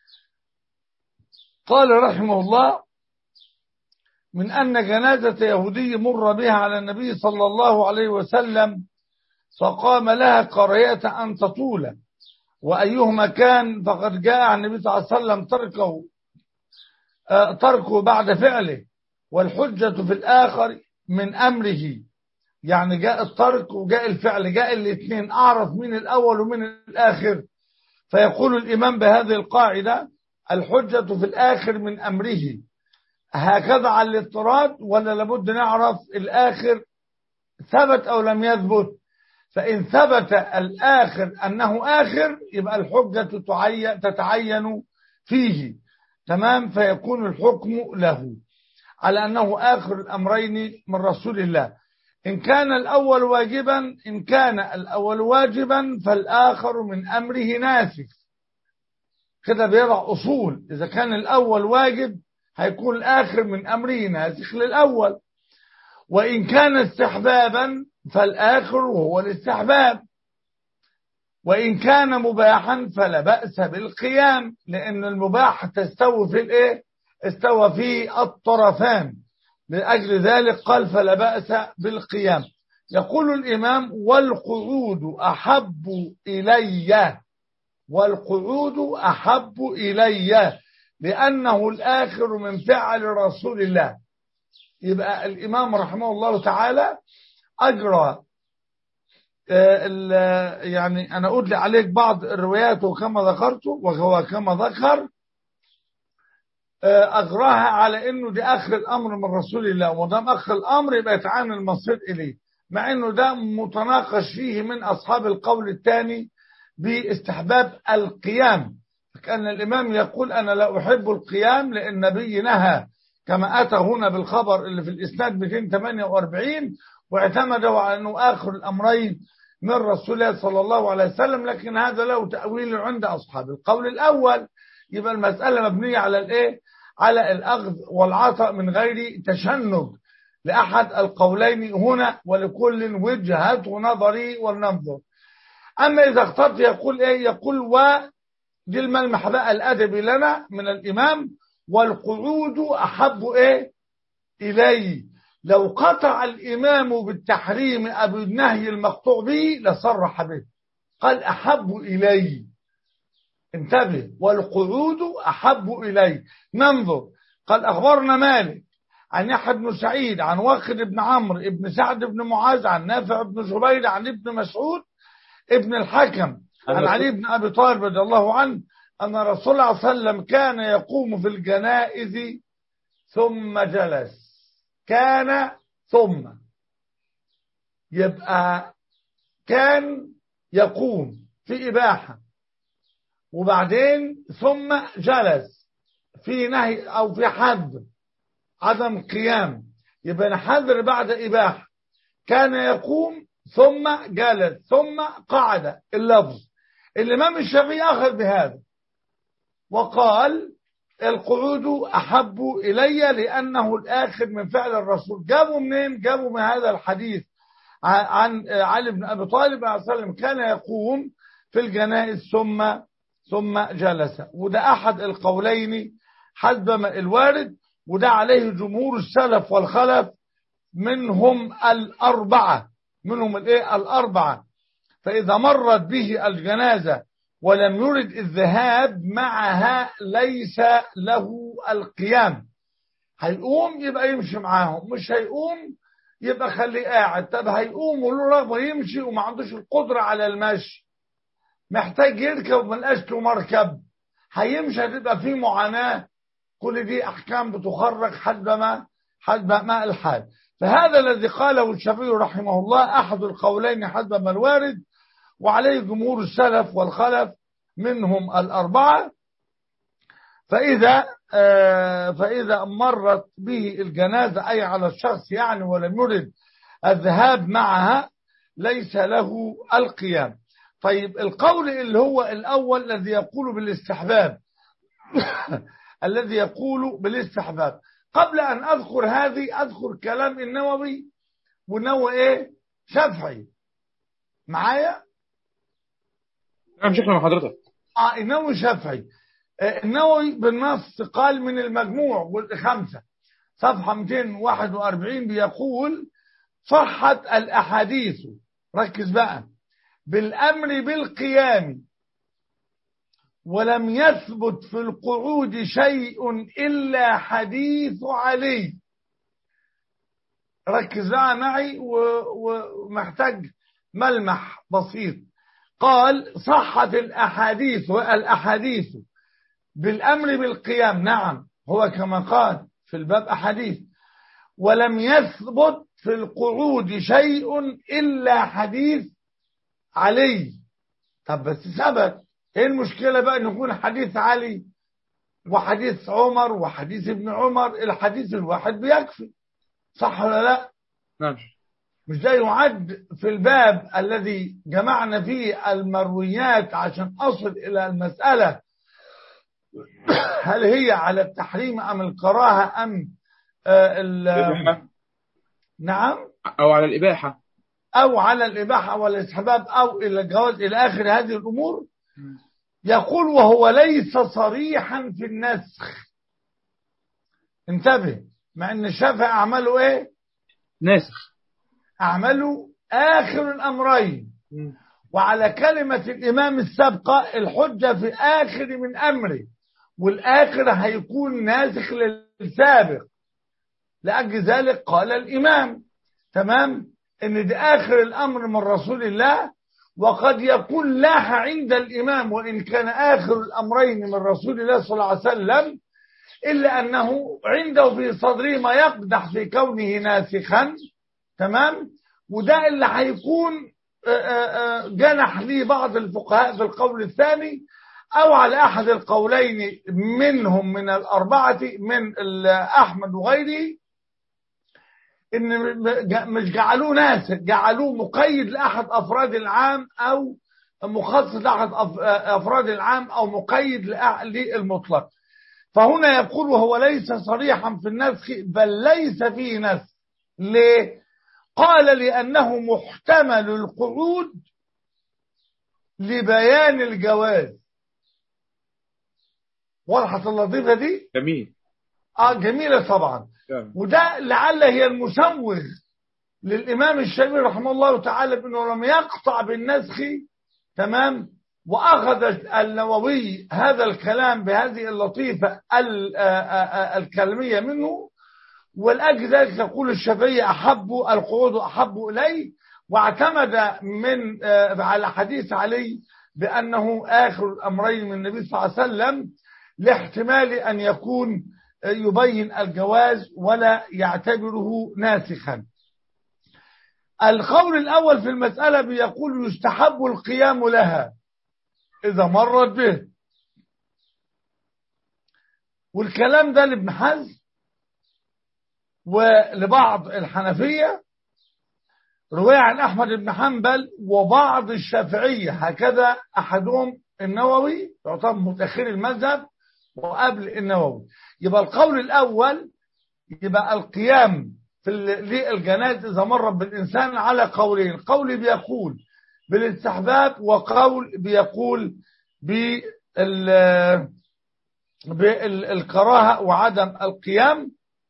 قال رحمه الله من أن جنازة يهودي مر بها على النبي صلى الله عليه وسلم فقام لها كراهية أن تطول، وأيهما كان فقد جاء عن النبي صلى الله عليه وسلم تركه تركه بعد فعله، والحجة في الآخر من أمره. يعني جاء الترك وجاء الفعل، جاء الاثنين، أعرف من الأول ومن الآخر. فيقول الإمام بهذه القاعدة الحجة في الآخر من أمره، هكذا على الاضطراد، ولا لابد نعرف الآخر ثبت أو لم يثبت. فإن ثبت الآخر أنه آخر يبقى الحجة تتعين فيه، تمام، فيكون الحكم له على أنه آخر الأمرين من رسول الله. إن كان الأول واجبا إن كان الأول واجبا فالآخر من أمره ناسخ، كده بيضع أصول. إذا كان الأول واجب هيكون الآخر من أمره ناسخ للأول، وإن كان استحبابا فالآخر هو الاستحباب، وإن كان مباحا فلا بأس بالقيام، لأن المباح تستوي في الإيه؟ استوى في الطرفان، لأجل ذلك قال فلا بأس بالقيام. يقول الإمام والقعود أحب إلي، والقعود أحب إلي لأنه الآخر من فعل رسول الله. يبقى الإمام رحمه الله تعالى أجرى يعني أنا أدلي عليك بعض الروايات وكما ذكرته وهو كما ذكر أجراها على أنه دي آخر الأمر من رسول الله، ودام آخر الأمر يبقى يتعامل المصير إليه، مع أنه ده متناقش فيه من أصحاب القول الثاني باستحباب القيام. كان الإمام يقول أنا لا أحب القيام لأن النبي نهى كما أتى هنا بالخبر اللي في الإسناد مئتين وثمانية وأربعين، واعتمدوا على أنه آخر الأمرين من رسول الله صلى الله عليه وسلم، لكن هذا له تأويل عند أصحاب القول الأول. يبقى المسألة مبنية على الإيه؟ على الأخذ والعطاء من غير تشنج لأحد القولين هنا، ولكل وجهة نظري ولننظر. أما إذا اخترت يقول إيه؟ يقول و دي الملمح بقى الأدبي لنا من الإمام، والقعود أحب إيه؟ إلي. لو قطع الإمام بالتحريم أو النهي المقطوع به لصرح به، قال أحب إلي. انتبه، والقعود أحب إلي. ننظر، قال أخبرنا مالك عن يحيى بن سعيد عن واخد بن عمرو بن سعد بن معاذ عن نافع بن جبير عن ابن مسعود ابن الحكم عن علي بن أبي طالب رضي الله عنه أن رسول الله صلى الله عليه وسلم كان يقوم في الجنائز ثم جلس. كان ثم، يبقى كان يقوم في إباحة، وبعدين ثم جلس في نهي أو في حد عدم قيام، يبقى نحذر بعد إباحة. كان يقوم ثم جلس ثم قعد. اللفظ الإمام الشافعي أخذ بهذا وقال القعود أحب إلي لأنه الآخر من فعل الرسول. جابوا منين؟ جابوا من هذا الحديث عن علي بن أبي طالب عليه وسلم كان يقوم في الجنائز ثم ثم جلس. وده أحد القولين حسب ما الوارد، وده عليه جمهور السلف والخلف منهم الأربعة منهم الإيه؟ الأربعة. فإذا مرت به الجنازة ولم يرد الذهاب معها ليس له القيام. هيقوم يبقى يمشي معاهم، مش هيقوم يبقى خليه قاعد. طب هيقوم وله رغبة يمشي وما عندوش القدرة على المشي، محتاج يركب وما لقاش له مركب، هيمشي هتبقى فيه معاناة. كل دي أحكام بتخرج حسب ما حسب ما الحال. فهذا الذي قاله الشافعي رحمه الله أحد القولين حسب ما الوارد، وعليه جمهور السلف والخلف منهم الأربعة. فإذا فإذا مرت به الجنازة أي على الشخص يعني ولم يرد الذهاب معها ليس له القيام. طيب القول اللي هو الأول الذي يقول بالاستحباب الذي يقول بالاستحباب، قبل أن أذكر هذه أذكر كلام النووي. والنووي إيه؟ شافعي معايا؟ نعم شكرا حضرتك. آه النووي شافعي. آه النووي بالنص قال من المجموع والخمسة صفحة مئتين وواحد وأربعين بيقول صحت الأحاديث، ركز بقى، بالأمر بالقيام ولم يثبت في القعود شيء إلا حديث علي. ركز بقى معي ومحتاج ملمح بسيط. قال صحت الأحاديث والأحاديث بالأمر بالقيام، نعم هو كما قال في الباب أحاديث، ولم يثبت في القعود شيء إلا حديث علي. طب بس ثبت، ايه المشكلة بقى ان يكون حديث علي وحديث عمر وحديث ابن عمر؟ الحديث الواحد بيكفي، صح ولا لا؟ نعم. مش ده يعد في الباب الذي جمعنا فيه المرويات عشان أصل إلى المسألة هل هي على التحريم أم الكراهة أم آه ال نعم أو على الإباحة أو على الإباحة والاستحباب أو إلى الجواز إلى آخر هذه الأمور. يقول وهو ليس صريحا في النسخ. انتبه، مع أن الشافعي أعمله إيه؟ ناسخ، أعمله آخر الأمرين. وعلى كلمة الإمام السابقة الحجة في آخر من أمره، والآخر هيكون ناسخ للسابق. لأجل ذلك قال الإمام تمام إن ده آخر الأمر من رسول الله، وقد يكون لاح عند الإمام وإن كان آخر الأمرين من رسول الله صلى الله عليه وسلم، إلا أنه عنده في صدره ما يقدح في كونه ناسخا. تمام، وده اللي هيكون جنح لي بعض الفقهاء في القول الثاني أو على أحد القولين منهم من الأربعة من أحمد وغيره، إن مش جعلوه ناسخ، جعلوه مقيد لأحد أفراد العام أو مخصص لأحد أفراد العام أو مقيد للمطلق. فهنا يقول وهو ليس صريحا في النسخ بل ليس فيه نسخ. ليه؟ قال لأنه محتمل القعود لبيان الجواز. وضحت اللطيفة دي؟ جميل. اه جميلة طبعا. جميل. وده لعل هي المسوغ للإمام الشافعي رحمه الله تعالى بأنه لم يقطع بالنسخ، تمام، وأخذ النووي هذا الكلام بهذه اللطيفة الكلمية منه، والأجل ذلك يقول الشافعي أحب القعود أحب إليه، واعتمد من على حديث علي بأنه آخر الأمرين من النبي صلى الله عليه وسلم، لاحتمال أن يكون يبين الجواز ولا يعتبره ناسخا. القول الأول في المسألة بيقول يستحب القيام لها إذا مرت به، والكلام ده لابن حزم ولبعض الحنفية، رواية عن أحمد بن حنبل وبعض الشافعية، هكذا أحدهم النووي يعتبر متأخر المذهب وقبل النووي. يبقى القول الأول يبقى القيام في للجنائز إذا مرت بالإنسان على قولين، قول بيقول بالاستحباب وقول بيقول بالكراهة وعدم القيام.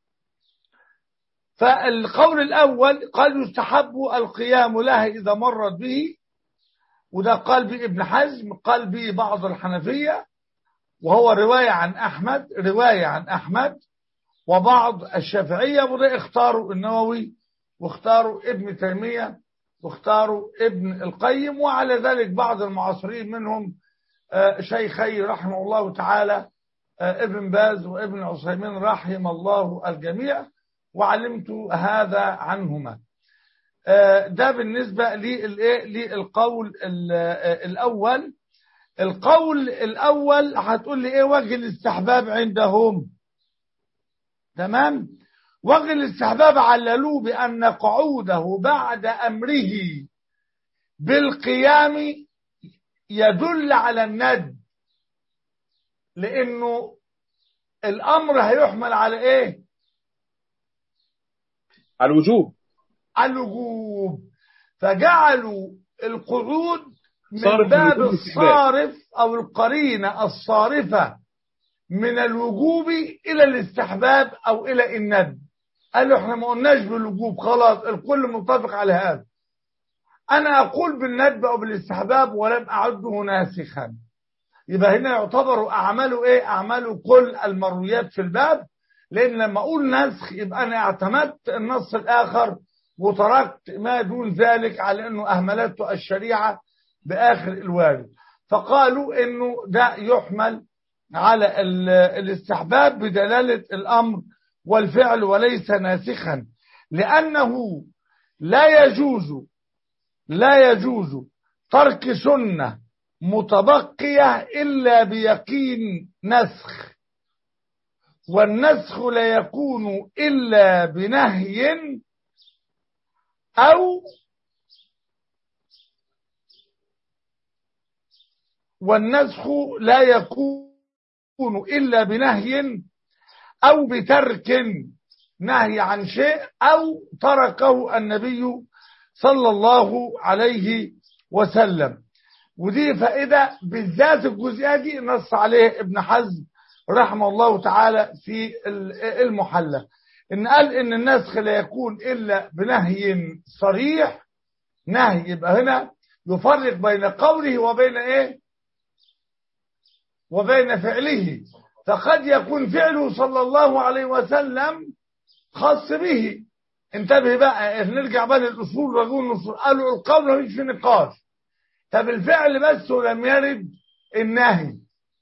فالقول الأول قال يستحب القيام لها إذا مرت به، وده قال به ابن حزم، قال به بعض الحنفية، وهو رواية عن أحمد رواية عن أحمد وبعض الشافعية، وده اختاروا النووي واختاروا ابن تيمية واختاروا ابن القيم، وعلى ذلك بعض المعاصرين منهم شيخي رحمه الله تعالى ابن باز وابن عثيمين رحم الله الجميع، وعلمت هذا عنهما. ده بالنسبة للقول الأول. القول الأول هتقول لي ايه وجه الاستحباب عندهم؟ تمام، وجه الاستحباب عللوه بأن قعوده بعد أمره بالقيام يدل على الند، لأنه الأمر هيحمل على ايه؟ على الوجوب. على الوجوب، فجعلوا القعود من باب الصارف أو القرينة الصارفة من الوجوب إلى الاستحباب أو إلى الند. قالوا احنا ما قلناش بالوجوب، خلاص الكل متفق على هذا. أنا أقول بالندب أو بالاستحباب ولم أعده ناسخا. يبقى هنا يعتبر أعماله إيه؟ أعماله كل المرويات في الباب، لأن لما أقول نسخ يبقى أنا اعتمدت النص الآخر وتركت ما دون ذلك على أنه أهملته الشريعة بآخر الوارد. فقالوا أنه ده يحمل على الاستحباب بدلالة الأمر والفعل وليس ناسخا، لأنه لا يجوز لا يجوز ترك سنة متبقية إلا بيقين نسخ، والنسخ لا يكون إلا بنهي أو والنسخ لا يكون إلا بنهي أو بترك نهي عن شيء أو تركه النبي صلى الله عليه وسلم. ودي فائدة بالذات الجزئية دي نص عليه ابن حزم رحمه الله تعالى في المحلى، إن قال إن النسخ لا يكون إلا بنهي صريح. نهي يبقى هنا يفرق بين قوله وبين إيه؟ وبين فعله. فقد يكون فعله صلى الله عليه وسلم خاص به. انتبه بقى، نرجع بقى للأصول ونقول الأصول. قالوا القول مفيش في نقاش، طب الفعل بس لم يرد النهي،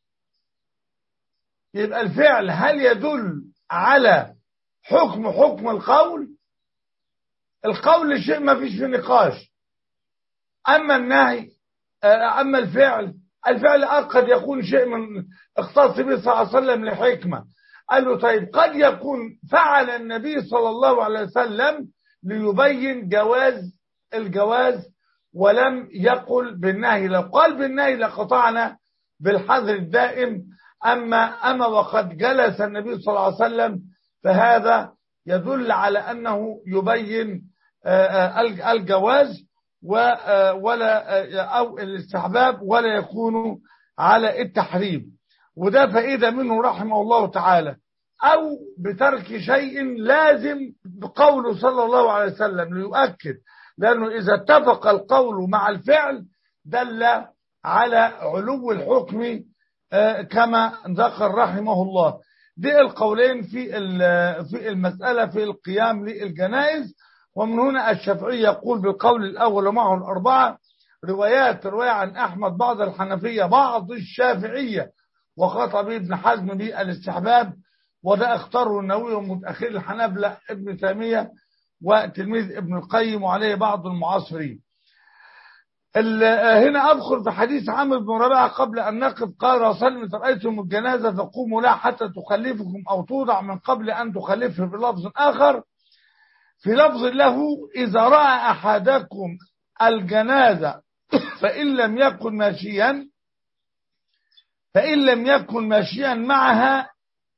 يبقى الفعل هل يدل على حكم حكم القول؟ القول شيء ما فيش في نقاش، أما النهي أما الفعل الفعل قد يكون شيء من اختص به صلى الله عليه وسلم لحكمة. قال له طيب قد يكون فعل النبي صلى الله عليه وسلم ليبين جواز الجواز ولم يقل بالنهي، لو قال بالنهي لقطعنا بالحظر الدائم. أما أما وقد جلس النبي صلى الله عليه وسلم فهذا يدل على أنه يبين الجواز ولا أو الاستحباب ولا يكون على التحريم. وده فائدة منه رحمه الله تعالى. أو بترك شيء لازم بقوله صلى الله عليه وسلم ليؤكد، لأنه إذا اتفق القول مع الفعل دل على علو الحكم كما ذكر رحمه الله. دي القولين في في المسألة في القيام للجنائز. ومن هنا الشافعي يقول بالقول الأول ومعه الأربعة. روايات رواية عن أحمد بعض الحنفية بعض الشافعية وخطب ابن حزم بالاستحباب، وده اختاره النووي ومتأخر الحنابلة ابن تيمية وتلميذ ابن القيم وعليه بعض المعاصرين. هنا أذكر في حديث عمرو بن ربيعة قبل أن نقف قال رسول الله إذا رأيتم الجنازة فقوموا لها حتى تخلفكم أو توضع من قبل أن تخلفه بلفظ آخر. في لفظ له إذا رأى أحدكم الجنازة فإن لم يكن ماشيا فإن لم يكن ماشيا معها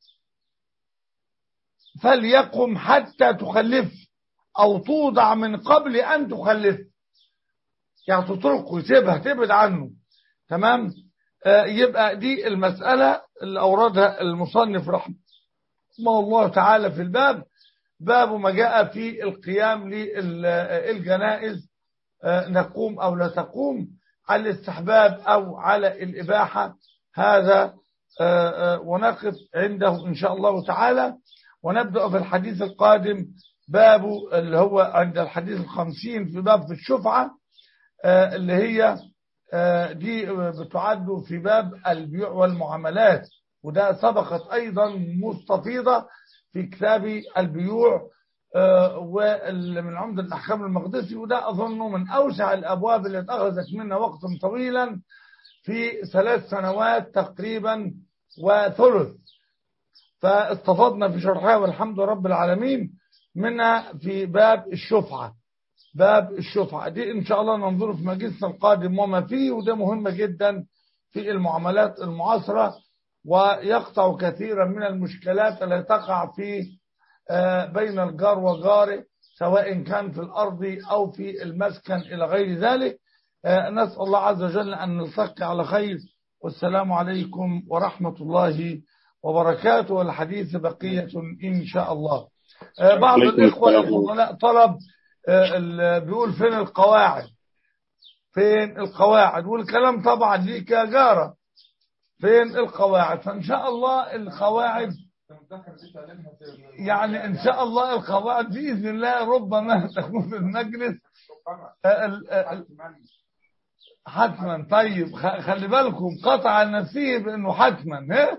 فليقم حتى تخلف أو توضع من قبل أن تخلف، يعني تتركه يسيبها تبعد عنه. تمام. آه يبقى دي المسألة اللي أوردها المصنف رحمه الله تعالى في الباب، باب ما جاء في القيام للجنائز، آه نقوم أو لا تقوم، على الاستحباب أو على الإباحة. هذا آه آه ونقف عنده إن شاء الله تعالى، ونبدأ في الحديث القادم باب اللي هو عند الحديث الخمسين في باب في الشفعة، آه اللي هي آه دي بتعد في باب البيوع والمعاملات، وده سبقت أيضا مستفيضة في كتاب البيوع آه ومن عمدة الأحكام المقدسي، وده أظنه من أوسع الأبواب اللي أخذت منا وقتا طويلا في ثلاث سنوات تقريبا وثلث، فاستفضنا في شرحها والحمد رب العالمين. منها في باب الشفعة، باب الشفعة دي إن شاء الله ننظر في مجلسنا القادم وما فيه، وده مهمة جدا في المعاملات المعاصرة، ويقطع كثيرا من المشكلات التي تقع في بين الجار وجاره سواء كان في الأرض أو في المسكن إلى غير ذلك. نسأل الله عز وجل أن نلتقي على خير، والسلام عليكم ورحمة الله وبركاته، والحديث بقية إن شاء الله. بعض الإخوة الفضلاء طلب بيقول فين القواعد، فين القواعد، والكلام طبعا ليك يا جارة، فين القواعد. فإن شاء الله القواعد يعني إن شاء الله القواعد بإذن الله ربما تكون في المجلس حتما. طيب خلي بالكم قطع النفسية بأنه حتما ها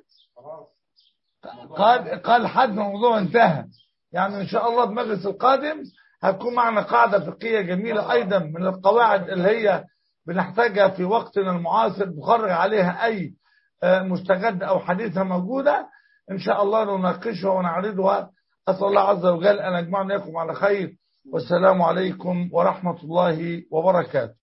قال قال حتما الموضوع انتهى. يعني إن شاء الله المجلس القادم هتكون معنا قاعدة فقهية جميلة أيضا من القواعد اللي هي بنحتاجها في وقتنا المعاصر، بخرج عليها أي مستجد أو حديثة موجودة إن شاء الله نناقشها ونعرضها. أسأل الله عز وجل أن يجمعنا إياكم على خير، والسلام عليكم ورحمة الله وبركاته.